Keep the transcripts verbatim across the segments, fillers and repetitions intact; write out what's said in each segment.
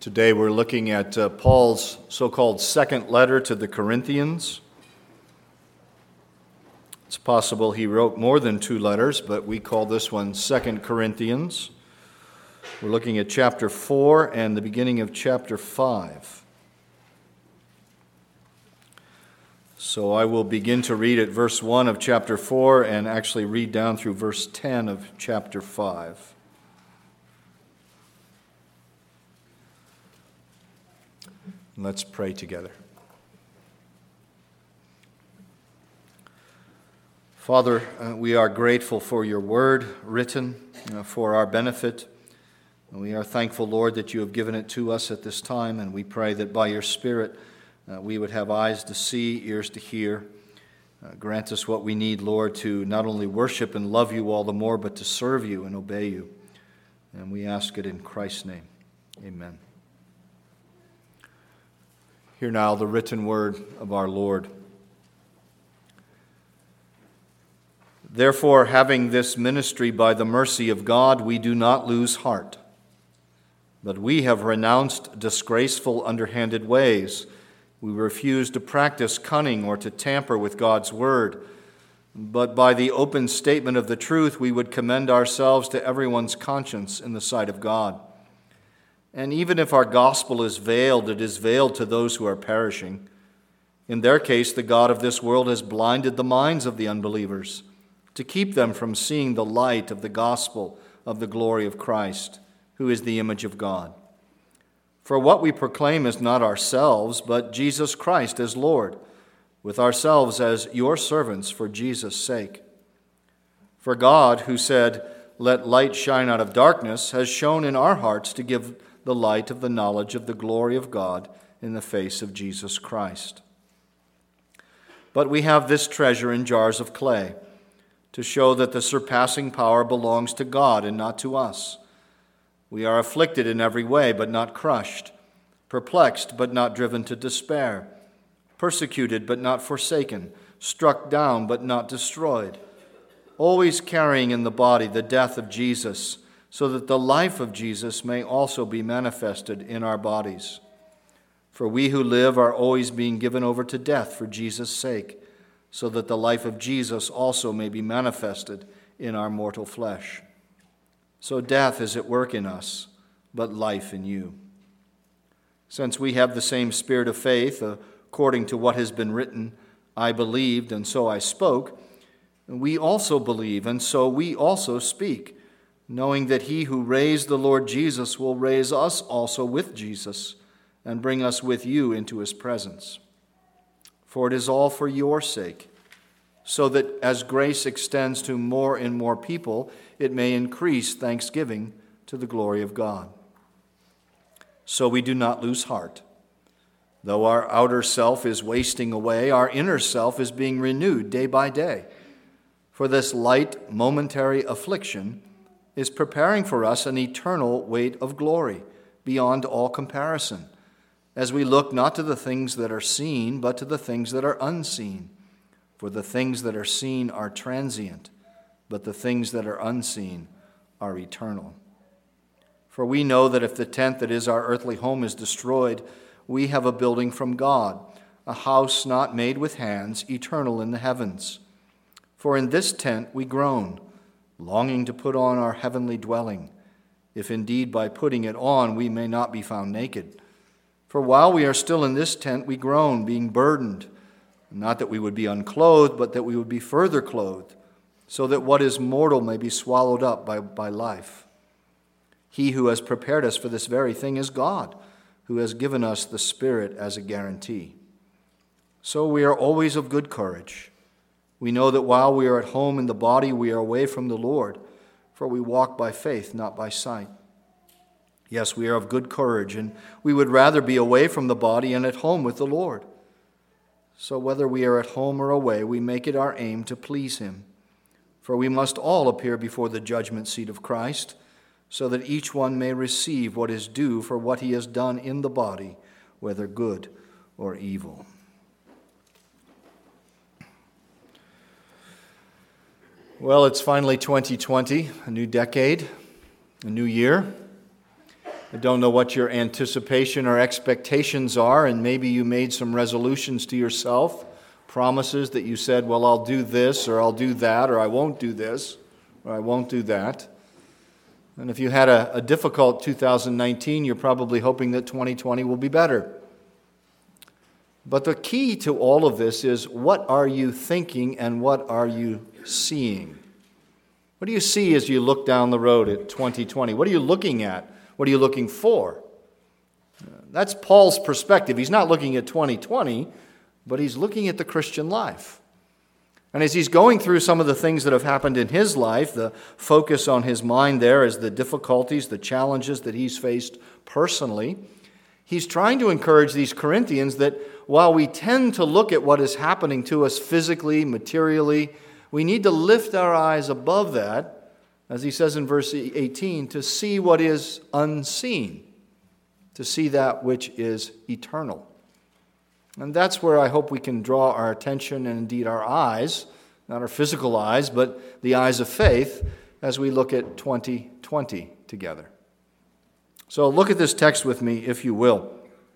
Today we're looking at uh, Paul's so-called second letter to the Corinthians. It's possible he wrote more than two letters, but we call this one Second Corinthians. We're looking at chapter four and the beginning of chapter five. So I will begin to read at verse one of chapter four and actually read down through verse ten of chapter five. Let's pray together. Father, uh, we are grateful for your word written uh, for our benefit. And we are thankful, Lord, that you have given it to us at this time, and we pray that by your Spirit uh, we would have eyes to see, ears to hear. Uh, grant us what we need, Lord, to not only worship and love you all the more, but to serve you and obey you. And we ask it in Christ's name. Amen. Hear now the written word of our Lord. Therefore, having this ministry by the mercy of God, we do not lose heart. But we have renounced disgraceful, underhanded ways. We refuse to practice cunning or to tamper with God's word. But by the open statement of the truth, we would commend ourselves to everyone's conscience in the sight of God. And even if our gospel is veiled, it is veiled to those who are perishing. In their case, the God of this world has blinded the minds of the unbelievers to keep them from seeing the light of the gospel of the glory of Christ, who is the image of God. For what we proclaim is not ourselves, but Jesus Christ as Lord, with ourselves as your servants for Jesus' sake. For God, who said, "Let light shine out of darkness," has shone in our hearts to give the light of the knowledge of the glory of God in the face of Jesus Christ. But we have this treasure in jars of clay, to show that the surpassing power belongs to God and not to us. We are afflicted in every way, but not crushed, perplexed, but not driven to despair, persecuted, but not forsaken, struck down, but not destroyed, always carrying in the body the death of Jesus, so that the life of Jesus may also be manifested in our bodies. For we who live are always being given over to death for Jesus' sake, so that the life of Jesus also may be manifested in our mortal flesh. So death is at work in us, but life in you. Since we have the same spirit of faith, according to what has been written, "I believed, and so I spoke," we also believe, and so we also speak, knowing that he who raised the Lord Jesus will raise us also with Jesus and bring us with you into his presence. For it is all for your sake, so that as grace extends to more and more people, it may increase thanksgiving to the glory of God. So we do not lose heart. Though our outer self is wasting away, our inner self is being renewed day by day. For this light, momentary affliction is preparing for us an eternal weight of glory beyond all comparison, as we look not to the things that are seen, but to the things that are unseen. For the things that are seen are transient, but the things that are unseen are eternal. For we know that if the tent that is our earthly home is destroyed, we have a building from God, a house not made with hands, eternal in the heavens. For in this tent we groan, longing to put on our heavenly dwelling, if indeed by putting it on we may not be found naked. For while we are still in this tent, we groan, being burdened, not that we would be unclothed, but that we would be further clothed, so that what is mortal may be swallowed up by, by life. He who has prepared us for this very thing is God, who has given us the Spirit as a guarantee. So we are always of good courage. We know that while we are at home in the body, we are away from the Lord, for we walk by faith, not by sight. Yes, we are of good courage, and we would rather be away from the body and at home with the Lord. So whether we are at home or away, we make it our aim to please him. For we must all appear before the judgment seat of Christ, so that each one may receive what is due for what he has done in the body, whether good or evil. Well, it's finally twenty twenty, a new decade, a new year. I don't know what your anticipation or expectations are, and maybe you made some resolutions to yourself, promises that you said, well, I'll do this, or I'll do that, or I won't do this, or I won't do that. And if you had a, a difficult two thousand nineteen, you're probably hoping that twenty twenty will be better. But the key to all of this is, what are you thinking and what are you seeing? What do you see as you look down the road at twenty twenty? What are you looking at? What are you looking for? That's Paul's perspective. He's not looking at twenty twenty, but he's looking at the Christian life. And as he's going through some of the things that have happened in his life, the focus on his mind there is the difficulties, the challenges that he's faced personally. He's trying to encourage these Corinthians that while we tend to look at what is happening to us physically, materially, we need to lift our eyes above that, as he says in verse eighteen, to see what is unseen, to see that which is eternal. And that's where I hope we can draw our attention and indeed our eyes, not our physical eyes, but the eyes of faith, as we look at twenty twenty together. So look at this text with me, if you will.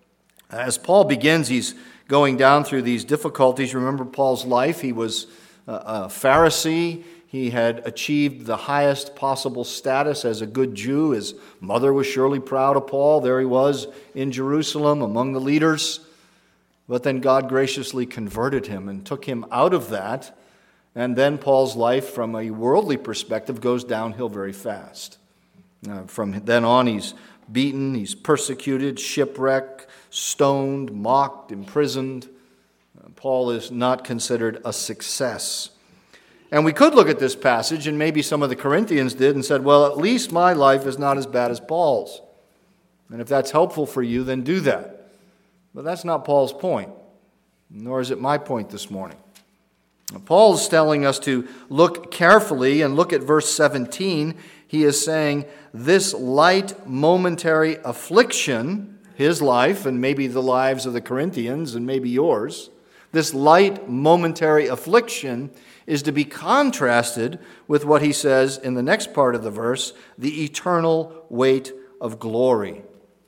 As Paul begins, he's going down through these difficulties. Remember Paul's life. He was a Pharisee. He had achieved the highest possible status as a good Jew. His mother was surely proud of Paul. There he was in Jerusalem among the leaders. But then God graciously converted him and took him out of that. And then Paul's life, from a worldly perspective, goes downhill very fast. Uh, from then on, he's beaten, he's persecuted, shipwrecked, stoned, mocked, imprisoned. Uh, Paul is not considered a success. And we could look at this passage, and maybe some of the Corinthians did, and said, well, at least my life is not as bad as Paul's. And if that's helpful for you, then do that. But that's not Paul's point, nor is it my point this morning. Paul is telling us to look carefully and look at verse seventeen. He is saying this light momentary affliction, his life and maybe the lives of the Corinthians and maybe yours, this light momentary affliction is to be contrasted with what he says in the next part of the verse, the eternal weight of glory.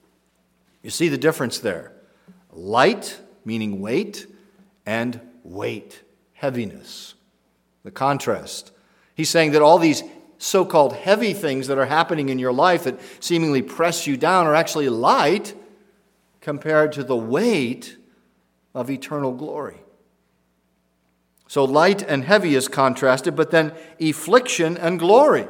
You see the difference there. Light, meaning weight, and weight, heaviness. The contrast. He's saying that all these so-called heavy things that are happening in your life that seemingly press you down are actually light compared to the weight of eternal glory. So light and heavy is contrasted, but then affliction and glory.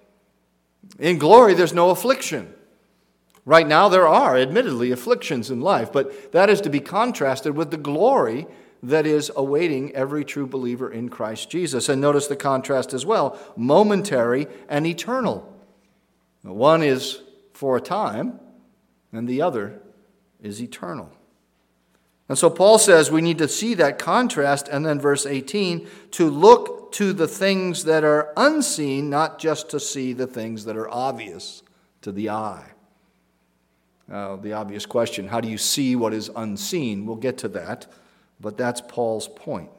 In glory, there's no affliction. Right now, there are, admittedly, afflictions in life, but that is to be contrasted with the glory that is awaiting every true believer in Christ Jesus. And notice the contrast as well, momentary and eternal. One is for a time, and the other is eternal. And so Paul says we need to see that contrast, and then verse eighteen, to look to the things that are unseen, not just to see the things that are obvious to the eye. Uh, the obvious question, how do you see what is unseen? We'll get to that, but that's Paul's point.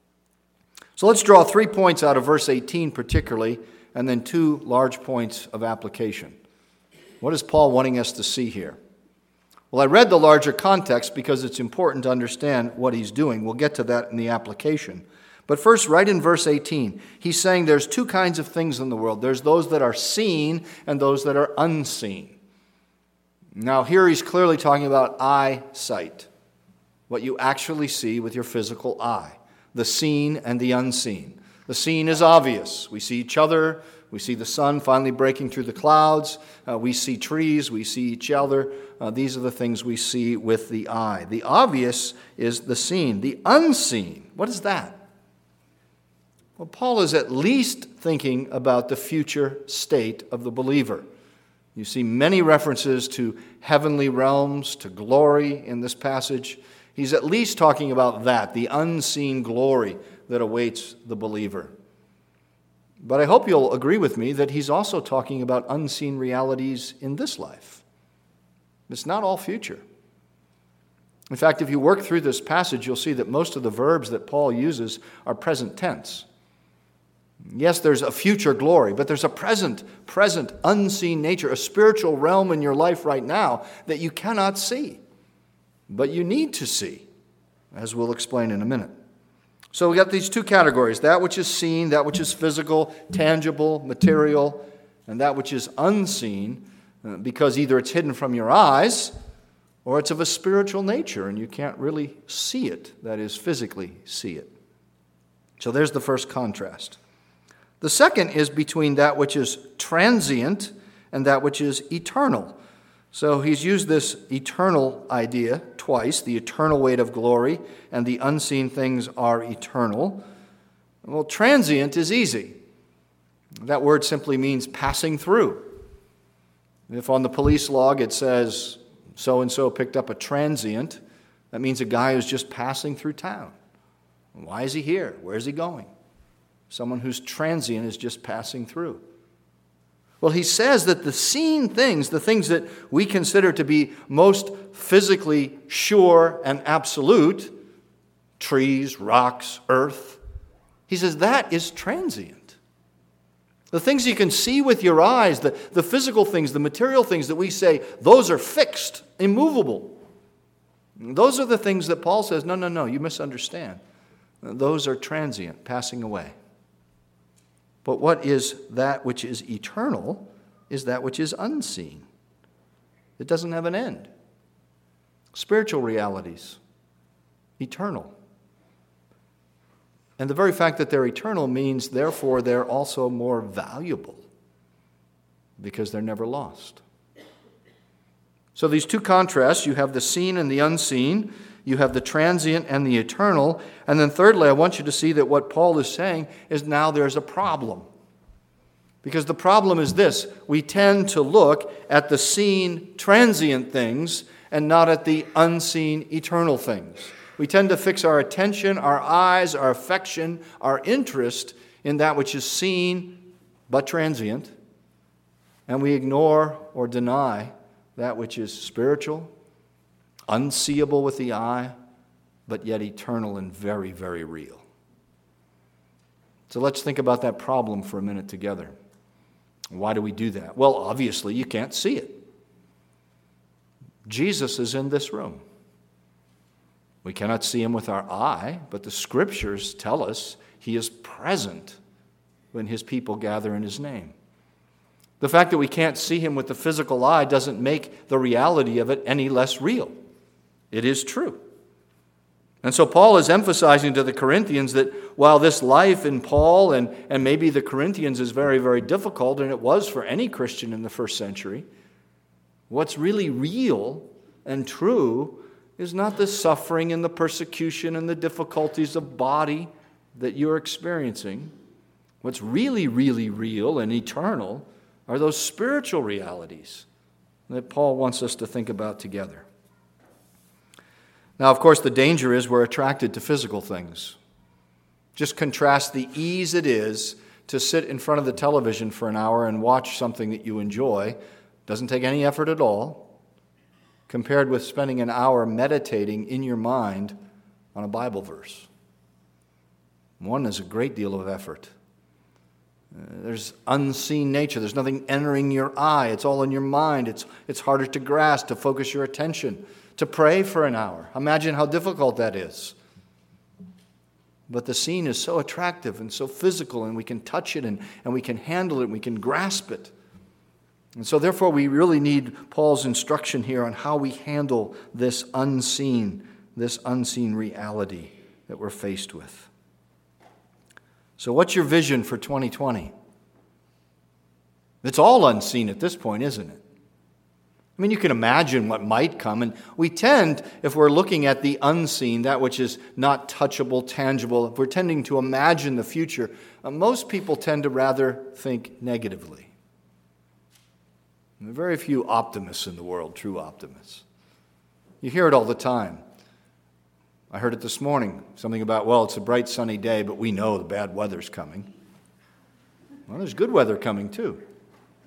So let's draw three points out of verse eighteen particularly, and then two large points of application. What is Paul wanting us to see here? Well, I read the larger context because it's important to understand what he's doing. We'll get to that in the application. But first, right in verse eighteen, he's saying there's two kinds of things in the world. There's those that are seen and those that are unseen. Now, here he's clearly talking about eyesight, what you actually see with your physical eye, the seen and the unseen. The seen is obvious. We see each other. We see the sun finally breaking through the clouds. Uh, we see trees. We see each other. Uh, these are the things we see with the eye. The obvious is the seen. The unseen, what is that? Well, Paul is at least thinking about the future state of the believer. You see many references to heavenly realms, to glory in this passage. He's at least talking about that, the unseen glory that awaits the believer. But I hope you'll agree with me that he's also talking about unseen realities in this life. It's not all future. In fact, if you work through this passage, you'll see that most of the verbs that Paul uses are present tense. Yes, there's a future glory, but there's a present, present, unseen nature, a spiritual realm in your life right now that you cannot see, but you need to see, as we'll explain in a minute. So we got these two categories, that which is seen, that which is physical, tangible, material, and that which is unseen, because either it's hidden from your eyes or it's of a spiritual nature and you can't really see it, that is, physically see it. So there's the first contrast. The second is between that which is transient and that which is eternal. So he's used this eternal idea twice, the eternal weight of glory and the unseen things are eternal. Well, transient is easy. That word simply means passing through. If on the police log it says so-and-so picked up a transient, that means a guy who's just passing through town. Why is he here? Where is he going? Someone who's transient is just passing through. Well, he says that the seen things, the things that we consider to be most physically sure and absolute, trees, rocks, earth, he says that is transient. The things you can see with your eyes, the, the physical things, the material things that we say, those are fixed, immovable. Those are the things that Paul says, no, no, no, you misunderstand. Those are transient, passing away. But what is that which is eternal is that which is unseen. It doesn't have an end. Spiritual realities, eternal. And the very fact that they're eternal means, therefore, they're also more valuable because they're never lost. So these two contrasts, you have the seen and the unseen, you have the transient and the eternal, and then thirdly, I want you to see that what Paul is saying is now there's a problem. Because the problem is this: we tend to look at the seen, transient things and not at the unseen, eternal things. We tend to fix our attention, our eyes, our affection, our interest in that which is seen but transient, and we ignore or deny that which is spiritual, unseeable with the eye, but yet eternal and very, very real. So let's think about that problem for a minute together. Why do we do that? Well, obviously, you can't see it. Jesus is in this room. We cannot see him with our eye, but the Scriptures tell us he is present when his people gather in his name. The fact that we can't see him with the physical eye doesn't make the reality of it any less real. It is true. And so Paul is emphasizing to the Corinthians that while this life in Paul and, and maybe the Corinthians is very, very difficult, and it was for any Christian in the first century, what's really real and true is not the suffering and the persecution and the difficulties of body that you're experiencing. What's really, really real and eternal are those spiritual realities that Paul wants us to think about together. Now, of course, the danger is we're attracted to physical things. Just contrast the ease it is to sit in front of the television for an hour and watch something that you enjoy. Doesn't take any effort at all, compared with spending an hour meditating in your mind on a Bible verse. One is a great deal of effort. Uh, there's unseen nature. There's nothing entering your eye. It's all in your mind. It's, it's harder to grasp, to focus your attention, to pray for an hour. Imagine how difficult that is. But the scene is so attractive and so physical, and we can touch it and, and we can handle it and we can grasp it. And so therefore we really need Paul's instruction here on how we handle this unseen, this unseen reality that we're faced with. So what's your vision for twenty twenty? It's all unseen at this point, isn't it? I mean, you can imagine what might come, and we tend, if we're looking at the unseen, that which is not touchable, tangible, if we're tending to imagine the future, uh, most people tend to rather think negatively. There are very few optimists in the world, true optimists. You hear it all the time. I heard it this morning, something about, well, it's a bright sunny day, but we know the bad weather's coming. Well, there's good weather coming too.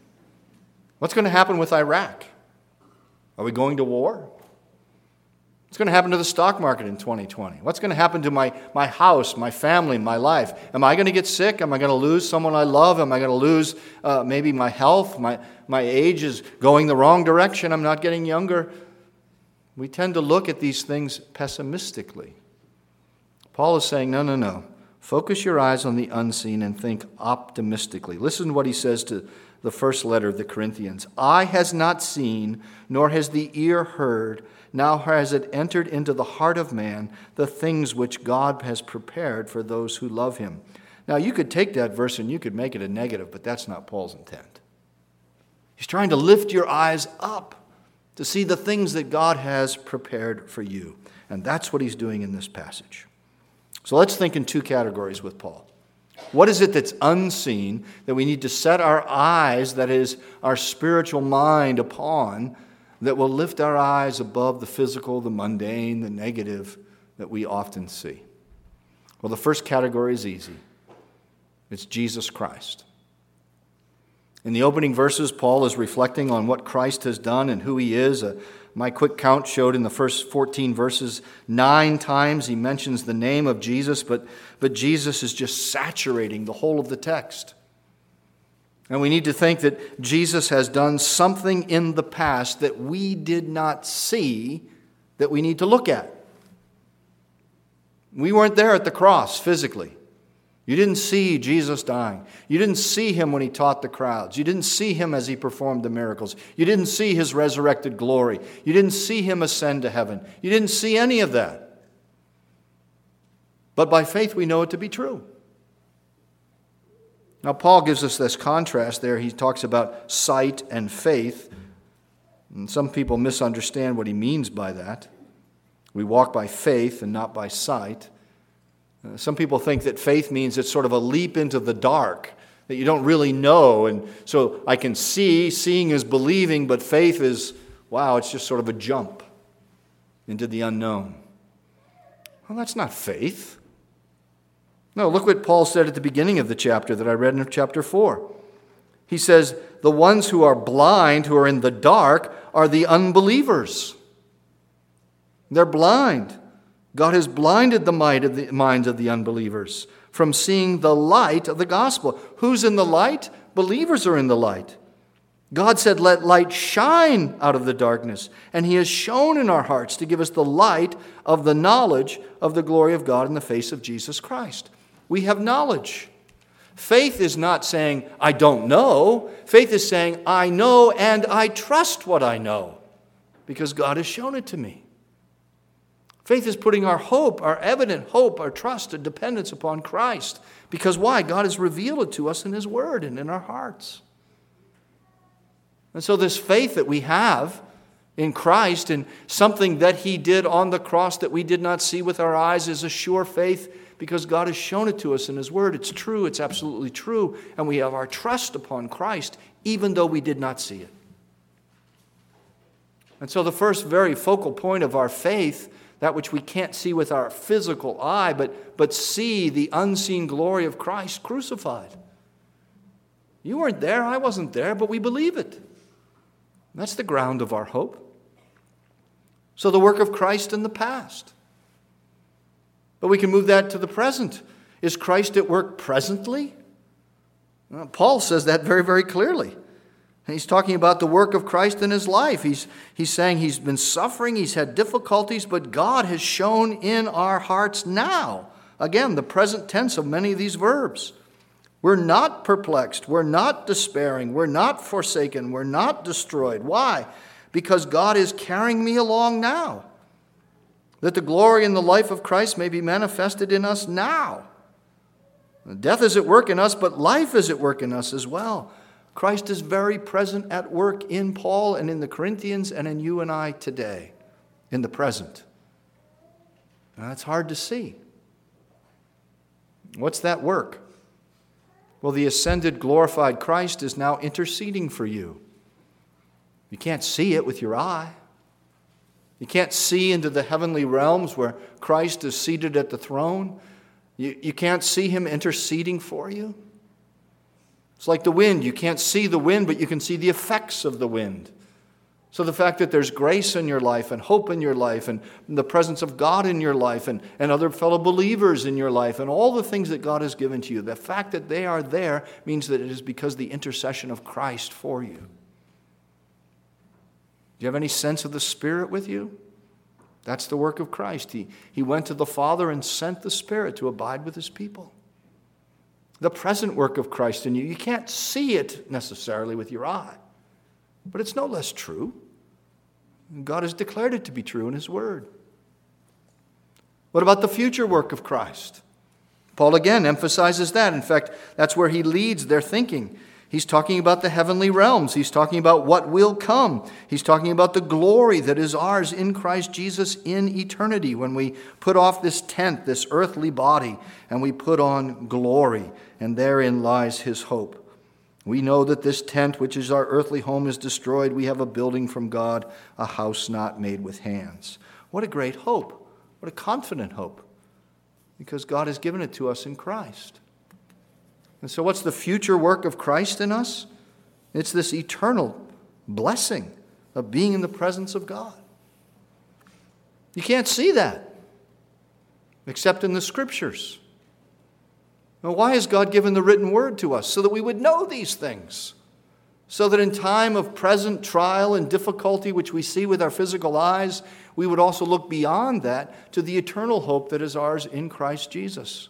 What's going to happen with Iraq? Are we going to war? What's going to happen to the stock market in twenty twenty? What's going to happen to my, my house, my family, my life? Am I going to get sick? Am I going to lose someone I love? Am I going to lose uh, maybe my health? My, my age is going the wrong direction. I'm not getting younger. We tend to look at these things pessimistically. Paul is saying, no, no, no. Focus your eyes on the unseen and think optimistically. Listen to what he says to the first letter of the Corinthians. Eye has not seen, nor has the ear heard, now has it entered into the heart of man the things which God has prepared for those who love him. Now, you could take that verse and you could make it a negative, but that's not Paul's intent. He's trying to lift your eyes up to see the things that God has prepared for you. And that's what he's doing in this passage. So let's think in two categories with Paul. What is it that's unseen that we need to set our eyes, that is, our spiritual mind upon, that will lift our eyes above the physical, the mundane, the negative that we often see? Well, the first category is easy. It's Jesus Christ. In the opening verses, Paul is reflecting on what Christ has done and who he is. Uh, my quick count showed in the first fourteen verses, nine times he mentions the name of Jesus, but, but Jesus is just saturating the whole of the text. And we need to think that Jesus has done something in the past that we did not see that we need to look at. We weren't there at the cross physically. You didn't see Jesus dying. You didn't see him when he taught the crowds. You didn't see him as he performed the miracles. You didn't see his resurrected glory. You didn't see him ascend to heaven. You didn't see any of that. But by faith we know it to be true. Now, Paul gives us this contrast there. He talks about sight and faith. And some people misunderstand what he means by that. We walk by faith and not by sight. Uh, some people think that faith means it's sort of a leap into the dark, that you don't really know. And so I can see, seeing is believing, but faith is, wow, it's just sort of a jump into the unknown. Well, that's not faith. No, look what Paul said at the beginning of the chapter that I read in chapter four. He says, the ones who are blind, who are in the dark, are the unbelievers. They're blind. God has blinded the mind of the minds of the unbelievers from seeing the light of the gospel. Who's in the light? Believers are in the light. God said, let light shine out of the darkness. And he has shone in our hearts to give us the light of the knowledge of the glory of God in the face of Jesus Christ. We have knowledge. Faith is not saying, I don't know. Faith is saying, I know and I trust what I know because God has shown it to me. Faith is putting our hope, our evident hope, our trust and dependence upon Christ. Because why? God has revealed it to us in his word and in our hearts. And so this faith that we have in Christ and something that he did on the cross that we did not see with our eyes is a sure faith because God has shown it to us in his word. It's true. It's absolutely true. And we have our trust upon Christ even though we did not see it. And so the first very focal point of our faith, that which we can't see with our physical eye, but, but see the unseen glory of Christ crucified. You weren't there, I wasn't there, but we believe it. That's the ground of our hope. So the work of Christ in the past. But we can move that to the present. Is Christ at work presently? Well, Paul says that very, very clearly. He's talking about the work of Christ in his life. He's, he's saying he's been suffering, he's had difficulties, but God has shown in our hearts now. Again, the present tense of many of these verbs. We're not perplexed, we're not despairing, we're not forsaken, we're not destroyed. Why? Because God is carrying me along now. That the glory and the life of Christ may be manifested in us now. Death is at work in us, but life is at work in us as well. Christ is very present at work in Paul and in the Corinthians and in you and I today, in the present. Now, that's hard to see. What's that work? Well, the ascended, glorified Christ is now interceding for you. You can't see it with your eye. You can't see into the heavenly realms where Christ is seated at the throne. You, you can't see him interceding for you. It's like the wind. You can't see the wind, but you can see the effects of the wind. So the fact that there's grace in your life and hope in your life and the presence of God in your life and, and other fellow believers in your life and all the things that God has given to you, the fact that they are there means that it is because of the intercession of Christ for you. Do you have any sense of the Spirit with you? That's the work of Christ. He, he went to the Father and sent the Spirit to abide with His people. The present work of Christ in you, you can't see it necessarily with your eye, but it's no less true. God has declared it to be true in His Word. What about the future work of Christ? Paul again emphasizes that. In fact, that's where he leads their thinking. He's talking about the heavenly realms. He's talking about what will come. He's talking about the glory that is ours in Christ Jesus in eternity when we put off this tent, this earthly body, and we put on glory, and therein lies his hope. We know that this tent, which is our earthly home, is destroyed. We have a building from God, a house not made with hands. What a great hope. What a confident hope. Because God has given it to us in Christ. And so what's the future work of Christ in us? It's this eternal blessing of being in the presence of God. You can't see that except in the Scriptures. Now, why has God given the written word to us? So that we would know these things. So that in time of present trial and difficulty, which we see with our physical eyes, we would also look beyond that to the eternal hope that is ours in Christ Jesus.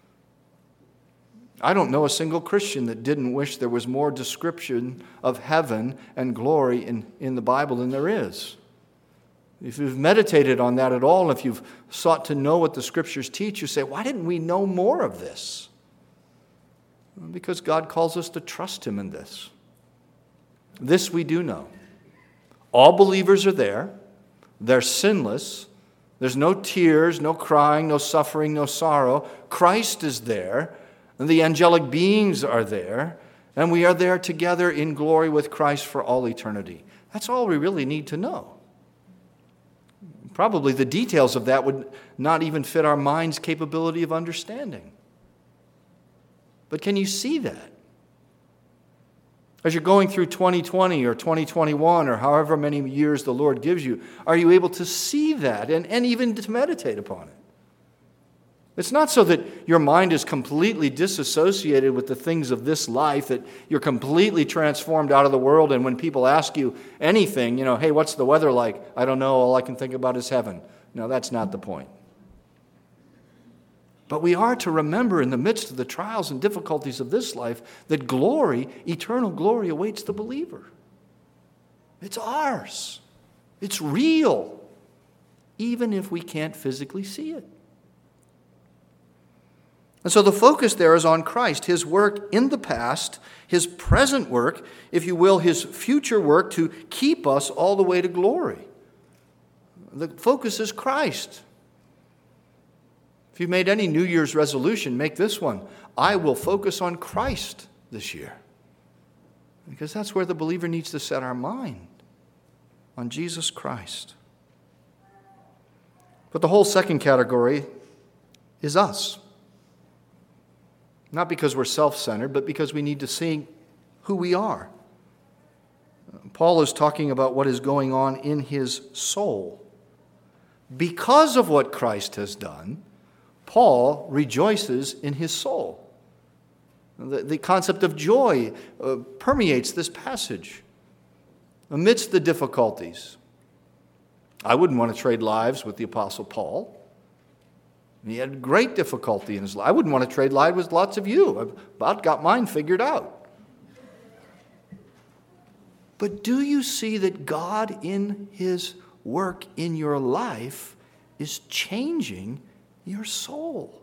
I don't know a single Christian that didn't wish there was more description of heaven and glory in, in the Bible than there is. If you've meditated on that at all, if you've sought to know what the Scriptures teach, you say, why didn't we know more of this? Because God calls us to trust Him in this. This we do know. All believers are there. They're sinless. There's no tears, no crying, no suffering, no sorrow. Christ is there. And the angelic beings are there. And we are there together in glory with Christ for all eternity. That's all we really need to know. Probably the details of that would not even fit our mind's capability of understanding. But can you see that? As you're going through twenty twenty or twenty twenty-one or however many years the Lord gives you, are you able to see that and, and even to meditate upon it? It's not so that your mind is completely disassociated with the things of this life, that you're completely transformed out of the world, and when people ask you anything, you know, hey, what's the weather like? I don't know, all I can think about is heaven. No, that's not the point. But we are to remember in the midst of the trials and difficulties of this life that glory, eternal glory, awaits the believer. It's ours. It's real, even if we can't physically see it. And so the focus there is on Christ, His work in the past, His present work, if you will, His future work to keep us all the way to glory. The focus is Christ. If you've made any New Year's resolution, make this one. I will focus on Christ this year. Because that's where the believer needs to set our mind, on Jesus Christ. But the whole second category is us. Not because we're self-centered, but because we need to see who we are. Paul is talking about what is going on in his soul. Because of what Christ has done, Paul rejoices in his soul. The, the concept of joy uh, permeates this passage. Amidst the difficulties, I wouldn't want to trade lives with the Apostle Paul. He had great difficulty in his life. I wouldn't want to trade lives with lots of you. I've about got mine figured out. But do you see that God in His work in your life is changing your soul?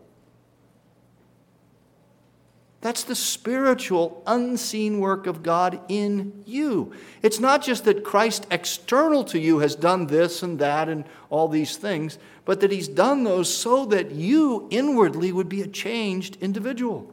That's the spiritual, unseen work of God in you. It's not just that Christ external to you has done this and that and all these things, but that He's done those so that you inwardly would be a changed individual.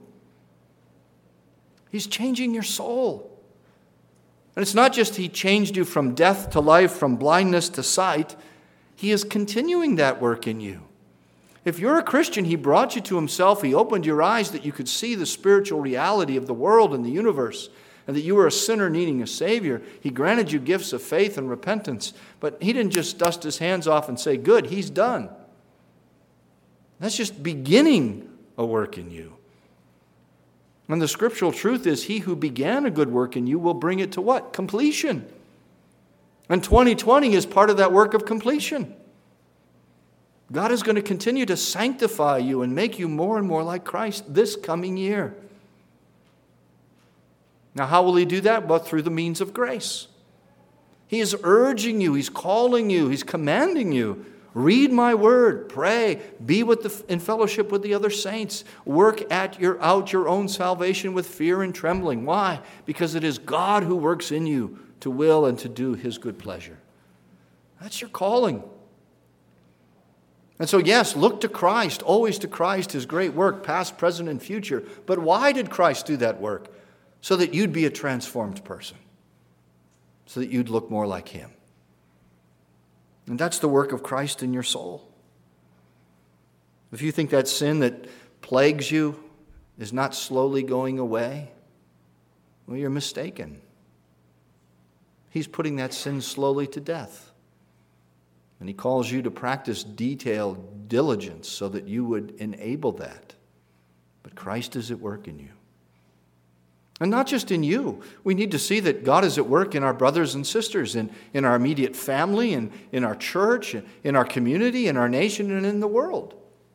He's changing your soul. And it's not just He changed you from death to life, from blindness to sight. He is continuing that work in you. If you're a Christian, He brought you to Himself. He opened your eyes that you could see the spiritual reality of the world and the universe. and that you were a sinner needing a Savior. He granted you gifts of faith and repentance, but He didn't just dust His hands off and say, good, He's done. That's just beginning a work in you. And the scriptural truth is, He who began a good work in you will bring it to what? Completion. And twenty twenty is part of that work of completion. God is going to continue to sanctify you and make you more and more like Christ this coming year. Now, how will He do that? Well, through the means of grace. He is urging you, He's calling you, He's commanding you. Read my word, pray, be with the, in fellowship with the other saints. Work at your, out your own salvation with fear and trembling. Why? Because it is God who works in you to will and to do His good pleasure. That's your calling. And so, yes, look to Christ, always to Christ, His great work, past, present, and future. But why did Christ do that work? So that you'd be a transformed person. So that you'd look more like Him. And that's the work of Christ in your soul. If you think that sin that plagues you is not slowly going away, well, you're mistaken. He's putting that sin slowly to death. And He calls you to practice detailed diligence so that you would enable that. But Christ is at work in you. And not just in you. We need to see that God is at work in our brothers and sisters, in, in our immediate family, and in our church, in our community, in our nation, and in the world.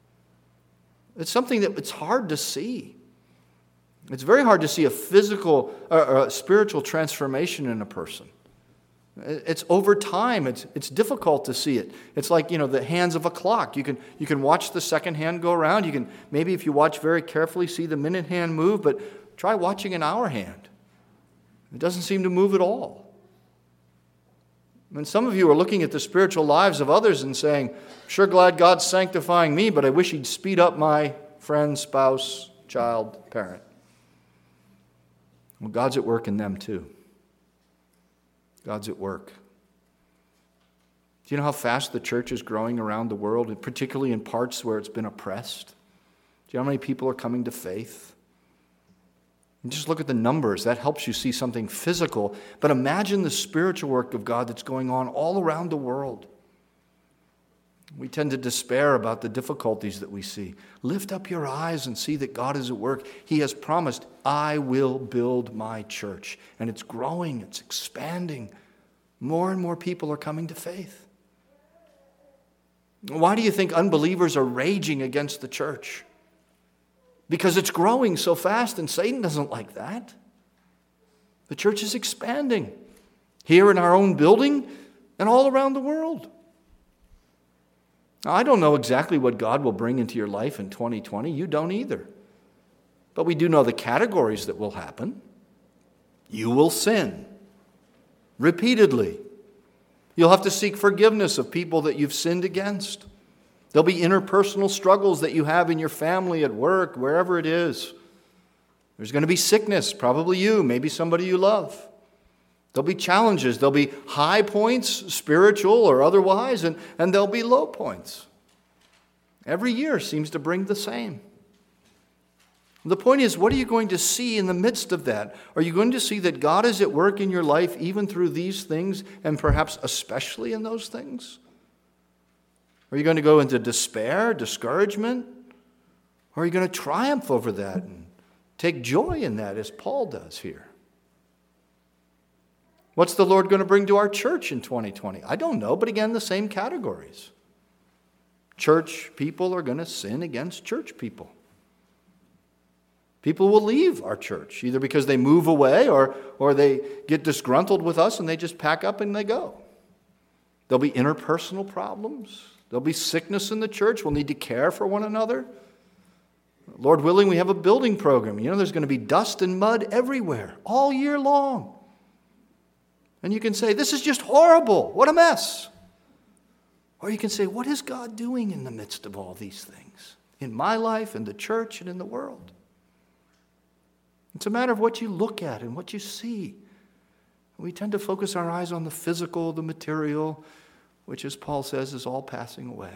It's something that it's hard to see. It's very hard to see a physical or a spiritual transformation in a person. It's over time. It's it's difficult to see it. It's like, you know, the hands of a clock. You can you can watch the second hand go around. You can maybe, if you watch very carefully, see the minute hand move, but try watching an hour hand. It doesn't seem to move at all. And some of you are looking at the spiritual lives of others and saying, sure glad God's sanctifying me, but I wish He'd speed up my friend, spouse, child, parent. Well, God's at work in them too. God's at work. Do you know how fast the church is growing around the world, and particularly in parts where it's been oppressed? Do you know how many people are coming to faith? And just look at the numbers. That helps you see something physical. But imagine the spiritual work of God that's going on all around the world. We tend to despair about the difficulties that we see. Lift up your eyes and see that God is at work. He has promised, I will build my church. And it's growing, it's expanding. More and more people are coming to faith. Why do you think unbelievers are raging against the church? Because it's growing so fast, and Satan doesn't like that. The church is expanding here in our own building and all around the world. Now, I don't know exactly what God will bring into your life in twenty twenty. You don't either. But we do know the categories that will happen. You will sin repeatedly. You'll have to seek forgiveness of people that you've sinned against. There'll be interpersonal struggles that you have in your family, at work, wherever it is. There's going to be sickness, probably you, maybe somebody you love. There'll be challenges. There'll be high points, spiritual or otherwise, and, and there'll be low points. Every year seems to bring the same. The point is, what are you going to see in the midst of that? Are you going to see that God is at work in your life even through these things, and perhaps especially in those things? Are you going to go into despair, discouragement? Or are you going to triumph over that and take joy in that, as Paul does here? What's the Lord going to bring to our church in twenty twenty? I don't know, but again, the same categories. Church people are going to sin against church people. People will leave our church, either because they move away or, or they get disgruntled with us and they just pack up and they go. There'll be interpersonal problems. There'll be sickness in the church. We'll need to care for one another. Lord willing, we have a building program. You know, there's going to be dust and mud everywhere, all year long. And you can say, this is just horrible. What a mess. Or you can say, what is God doing in the midst of all these things? In my life, in the church, and in the world. It's a matter of what you look at and what you see. We tend to focus our eyes on the physical, the material, which, as Paul says, is all passing away.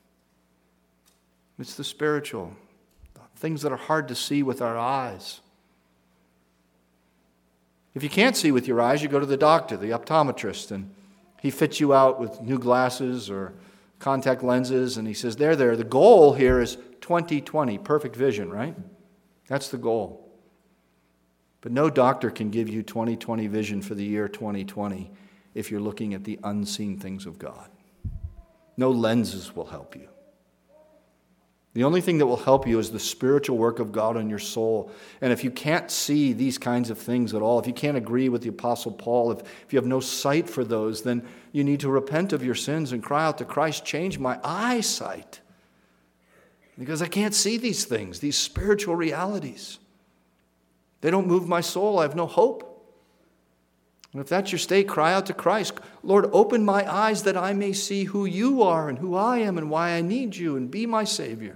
It's the spiritual, things that are hard to see with our eyes. If you can't see with your eyes, you go to the doctor, the optometrist, and he fits you out with new glasses or contact lenses, and he says, there, there, the goal here is twenty twenty, perfect vision, right? That's the goal. But no doctor can give you twenty twenty vision for the year twenty twenty if you're looking at the unseen things of God. No lenses will help you. The only thing that will help you is the spiritual work of God on your soul. And if you can't see these kinds of things at all, if you can't agree with the Apostle Paul, if, if you have no sight for those, then you need to repent of your sins and cry out to Christ, change my eyesight. Because I can't see these things, these spiritual realities. They don't move my soul. I have no hope. And if that's your state, cry out to Christ. Lord, open my eyes that I may see who you are and who I am and why I need you, and be my Savior.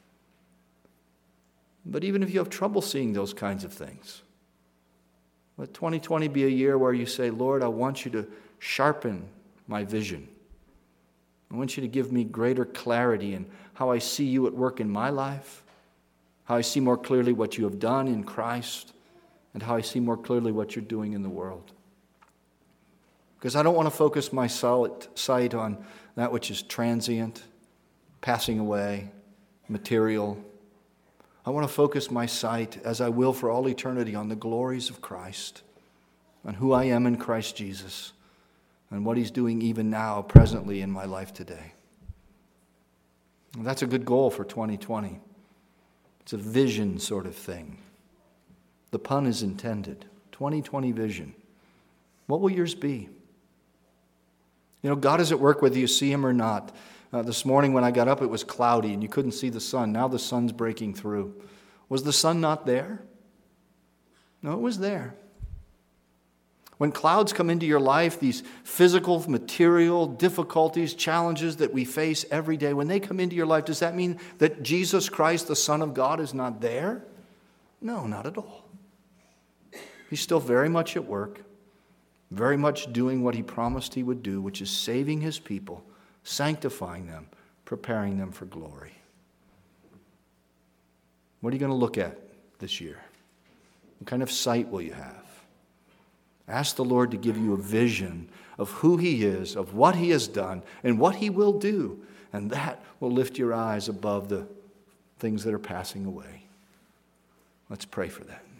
But even if you have trouble seeing those kinds of things, let twenty twenty be a year where you say, Lord, I want you to sharpen my vision. I want you to give me greater clarity in how I see you at work in my life, how I see more clearly what you have done in Christ, and how I see more clearly what you're doing in the world. Because I don't want to focus my sight on that which is transient, passing away, material. I want to focus my sight, as I will for all eternity, on the glories of Christ, on who I am in Christ Jesus, and what He's doing even now, presently in my life today. And that's a good goal for twenty twenty. It's a vision sort of thing. The pun is intended. twenty twenty vision. What will yours be? You know, God is at work whether you see Him or not. Uh, this morning when I got up, it was cloudy and you couldn't see the sun. Now the sun's breaking through. Was the sun not there? No, it was there. When clouds come into your life, these physical, material difficulties, challenges that we face every day, when they come into your life, does that mean that Jesus Christ, the Son of God, is not there? No, not at all. He's still very much at work, very much doing what He promised He would do, which is saving His people, sanctifying them, preparing them for glory. What are you going to look at this year? What kind of sight will you have? Ask the Lord to give you a vision of who He is, of what He has done, and what He will do. And that will lift your eyes above the things that are passing away. Let's pray for that.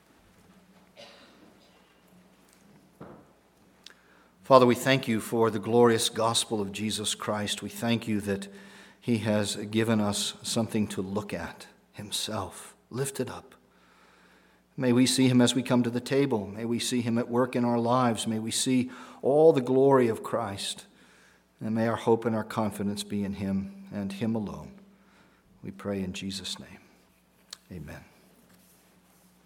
Father, we thank you for the glorious gospel of Jesus Christ. We thank you that He has given us something to look at, Himself, lifted up. May we see Him as we come to the table. May we see Him at work in our lives. May we see all the glory of Christ. And may our hope and our confidence be in Him and Him alone. We pray in Jesus' name. Amen.